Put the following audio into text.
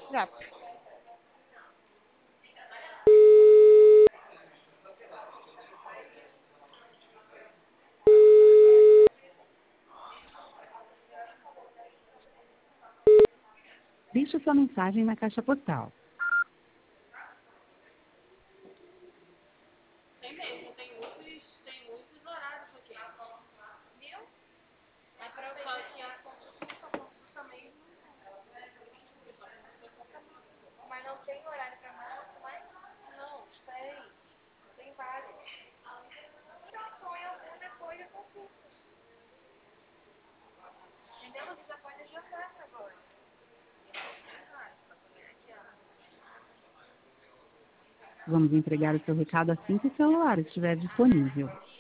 Já. Deixe sua mensagem na caixa postal. Tem mesmo, tem muitos horários aqui. Viu? Mas pra só que a consulta mesmo. Mas não tem horário pra mais? Não, tem vários. Então põe algum depois da consulta. Entendeu? Você já pode adiantar agora. Vamos entregar o seu recado assim que o celular estiver disponível.